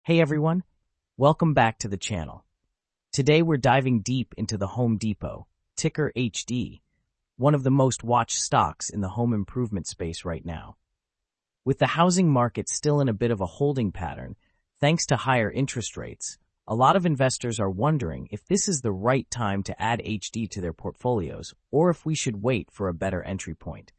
Hey everyone, welcome back to the channel. Today we're diving deep into the Home Depot, ticker HD, one of the most watched stocks in the home improvement space right now. With the housing market still in a bit of a holding pattern, thanks to higher interest rates, a lot of investors are wondering if this is the right time to add HD to their portfolios or if we should wait for a better entry point.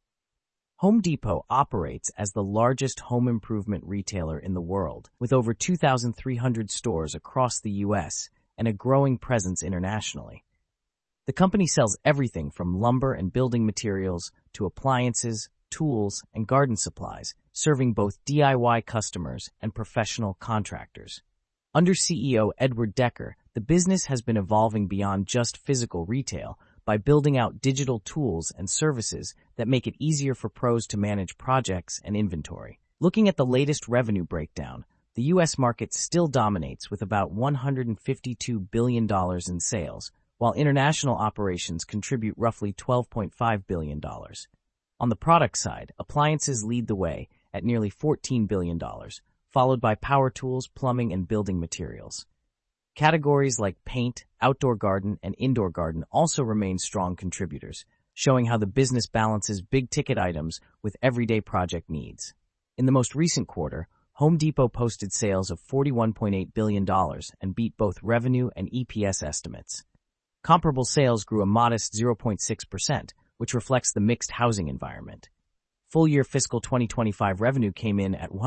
Home Depot operates as the largest home improvement retailer in the world, with over 2,300 stores across the U.S. and a growing presence internationally. The company sells everything from lumber and building materials to appliances, tools, and garden supplies, serving both DIY customers and professional contractors. Under CEO Edward Decker, the business has been evolving beyond just physical retail by building out digital tools and services that make it easier for pros to manage projects and inventory. Looking at the latest revenue breakdown, the U.S. market still dominates with about $152 billion in sales, while international operations contribute roughly $12.5 billion. On the product side, appliances lead the way at nearly $14 billion, followed by power tools, plumbing, and building materials. Categories like paint, outdoor garden, and indoor garden also remain strong contributors, showing how the business balances big-ticket items with everyday project needs. In the most recent quarter, Home Depot posted sales of $41.8 billion and beat both revenue and EPS estimates. Comparable sales grew a modest 0.6%, which reflects the mixed housing environment. Full-year fiscal 2025 revenue came in at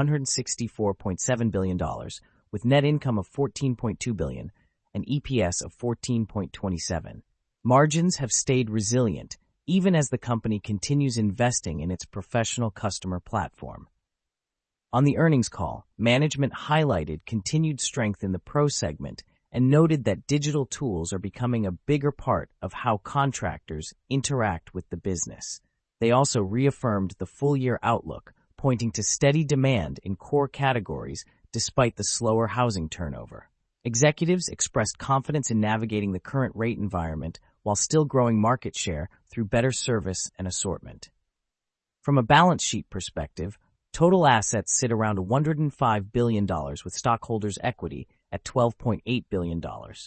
$164.7 billion, with net income of $14.2 billion and EPS of $14.27. Margins have stayed resilient, even as the company continues investing in its professional customer platform. On the earnings call, management highlighted continued strength in the pro segment and noted that digital tools are becoming a bigger part of how contractors interact with the business. They also reaffirmed the full-year outlook, pointing to steady demand in core categories despite the slower housing turnover. Executives expressed confidence in navigating the current rate environment while still growing market share through better service and assortment. From a balance sheet perspective, total assets sit around $105 billion with stockholders' equity at $12.8 billion.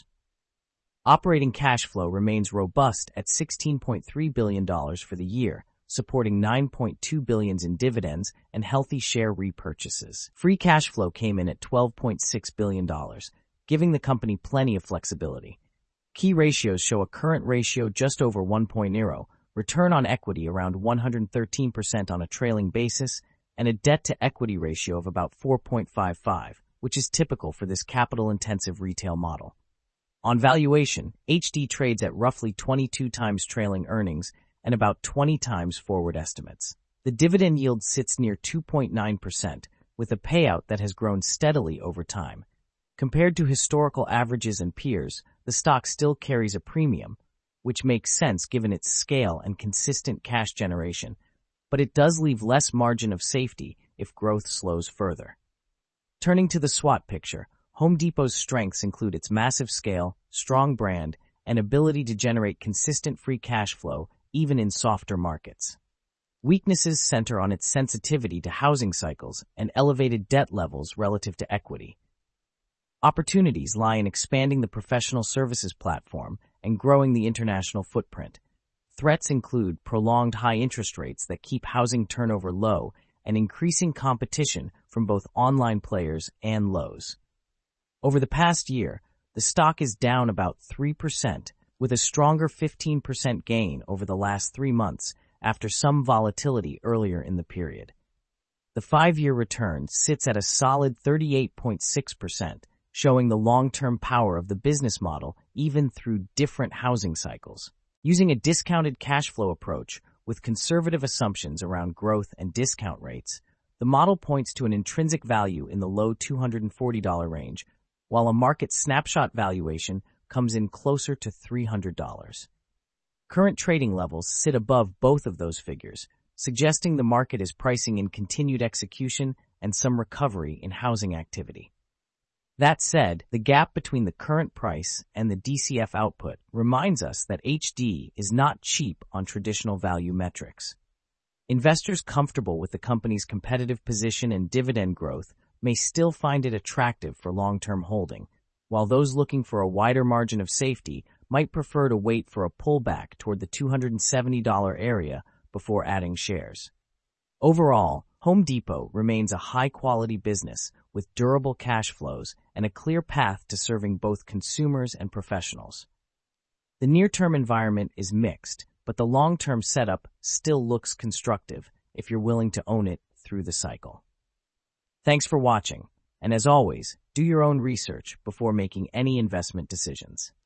Operating cash flow remains robust at $16.3 billion for the year, supporting $9.2 billion in dividends and healthy share repurchases. Free cash flow came in at $12.6 billion, giving the company plenty of flexibility. Key ratios show a current ratio just over 1.0, return on equity around 113% on a trailing basis, and a debt-to-equity ratio of about 4.55, which is typical for this capital-intensive retail model. On valuation, HD trades at roughly 22 times trailing earnings and about 20 times forward estimates. The dividend yield sits near 2.9%, with a payout that has grown steadily over time. Compared to historical averages and peers, the stock still carries a premium, which makes sense given its scale and consistent cash generation, but it does leave less margin of safety if growth slows further. Turning to the SWOT picture, Home Depot's strengths include its massive scale, strong brand, and ability to generate consistent free cash flow even in softer markets. Weaknesses center on its sensitivity to housing cycles and elevated debt levels relative to equity. Opportunities lie in expanding the professional services platform and growing the international footprint. Threats include prolonged high interest rates that keep housing turnover low and increasing competition from both online players and Lowe's. Over the past year, the stock is down about 3%, with a stronger 15% gain over the last 3 months after some volatility earlier in the period. The 5-year return sits at a solid 38.6%, showing the long-term power of the business model even through different housing cycles. Using a discounted cash flow approach with conservative assumptions around growth and discount rates, the model points to an intrinsic value in the low $240 range, while a market snapshot valuation comes in closer to $300. Current trading levels sit above both of those figures, suggesting the market is pricing in continued execution and some recovery in housing activity. That said, the gap between the current price and the DCF output reminds us that HD is not cheap on traditional value metrics. Investors comfortable with the company's competitive position and dividend growth may still find it attractive for long-term holding, while those looking for a wider margin of safety might prefer to wait for a pullback toward the $270 area before adding shares. Overall, Home Depot remains a high-quality business with durable cash flows and a clear path to serving both consumers and professionals. The near-term environment is mixed, but the long-term setup still looks constructive if you're willing to own it through the cycle. Thanks for watching, and as always, do your own research before making any investment decisions.